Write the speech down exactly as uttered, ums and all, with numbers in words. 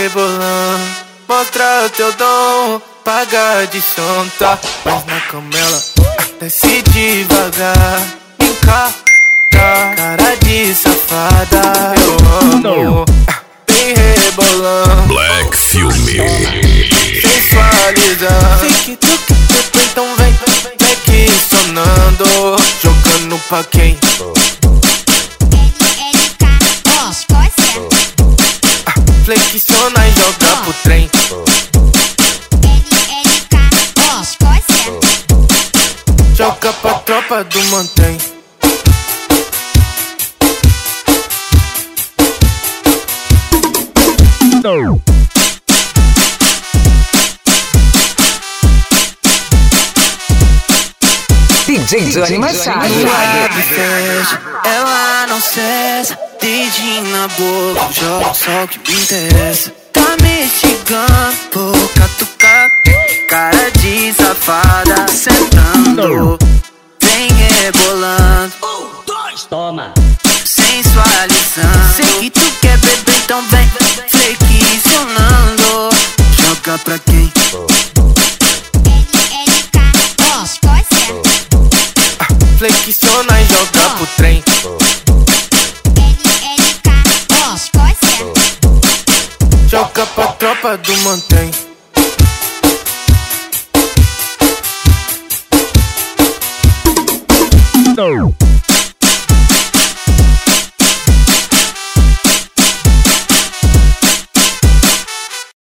rebolando. Mostra teu dom, paga de sonta. Mas na cama ela desce devagar. Encara, cara de safada. Eu amo, vem rebolando. Black Filme. Sensualizando. Sei que tu quer beber, então vem, vem questionando. Jogando pra quem? Flexiona e joga pro trem. Joga pra tropa do mantém. D J Johnny Machado. Ela não cessa, dedinho na boca, joga só o que me interessa. Tá me instigando, vou catucar, cara de safada, sentando, vem rebolando, Toma. sensualizando. Sei que tu quer beber, então vem flexionando. Joga pra quem? Flexiona e joga pro trem. Joga pra tropa do mantém. No.